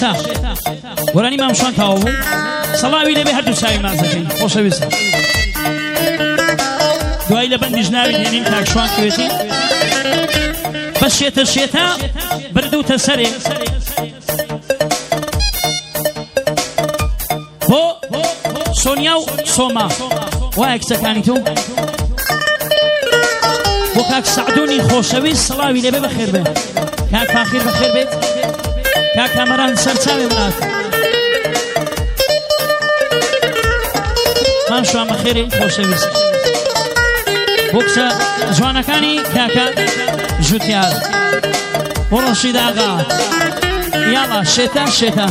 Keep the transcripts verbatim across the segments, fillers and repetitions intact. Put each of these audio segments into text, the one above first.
شێتا وەرانی مامشان تاوە بوو سەڵاوی لەبێ هەردوو چاوی مازەکەی خۆشەویستە دوای لە بەندیش ناوی هێنین کاکشوان کوێتی بە شێتە شێتا بردووتە سەرێ بۆ سۆنیا و سۆما وایە کچەکانی تو بۆ کاک سەعدوونی خۆشەویست سەڵاوی لەبێ بەخێر بێ کاک فاخیر بەخێر بێت کاک کامەران سەرچاوێ منات مامشوان بەخێرێ خۆشەویست بۆ کچە جوانەکانی کاکە ژوتیار بۆ ڕەشید ئاغا یاڵا شێتا شێتا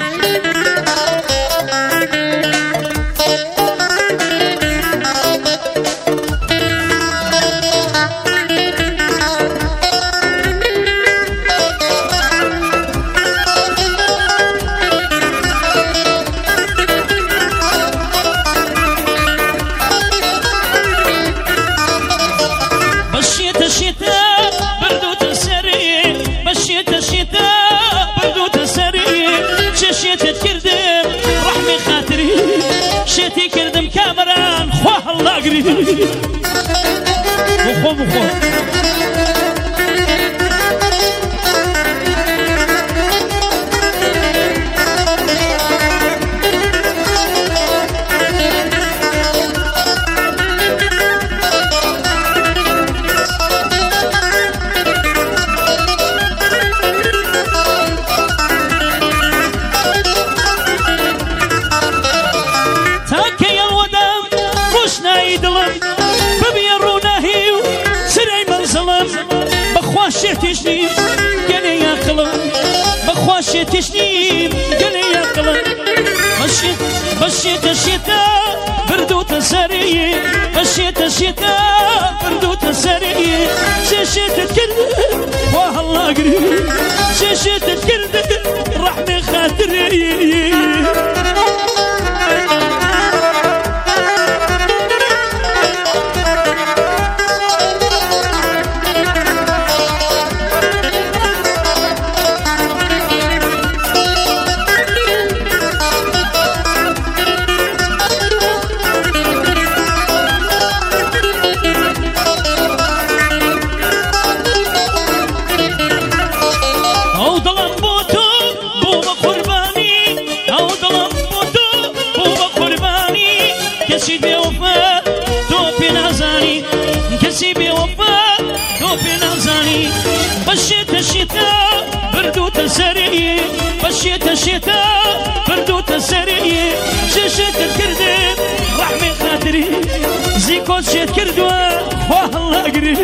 شێتی کردم کامەران خوا هەڵداگری بخۆ بخۆ شێتیشنیم گەلێ یاقڵم بەخوا شێتیشنیم گەلێ یاقڵم بە شێتە شێتە بردووتە سەرێ بە شێتە شێتە بردووتە سەرێ چێ شێتت کرد خوا هەڵاگری چێ شێتت کرد ڕەحمێ خاترێ بەشێتە شێتە بردووتە سەرێ بەشێتە شێتە بردووتە سەرێ چێ شێتت کردێ ڕەحمێ خاتری زیکۆت شێت کردووە خوا هەڵاگری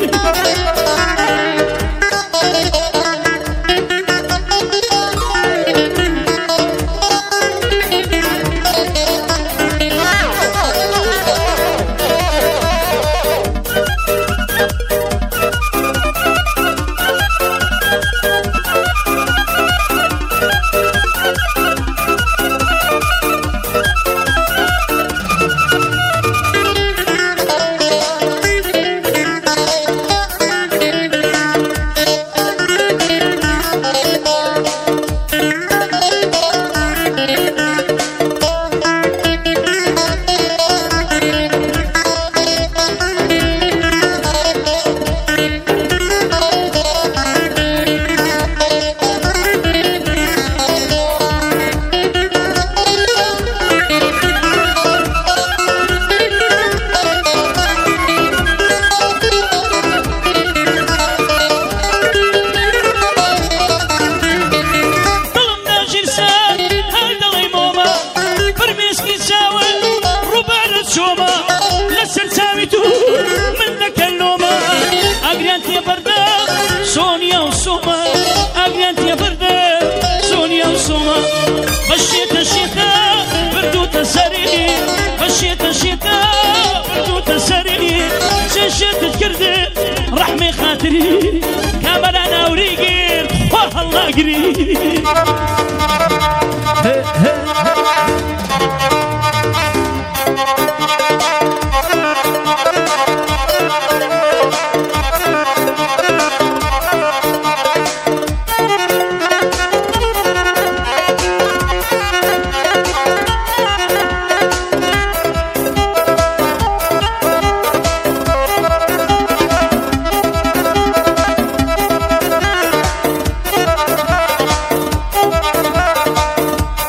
بەشێتە شێتە بردووتە سەرێ بەشێتە شێتە بردووتە سەرێ چێ شێتت کردێ ڕەحمێ خاتری کامەران ئاوری گیر خوا هەڵاگری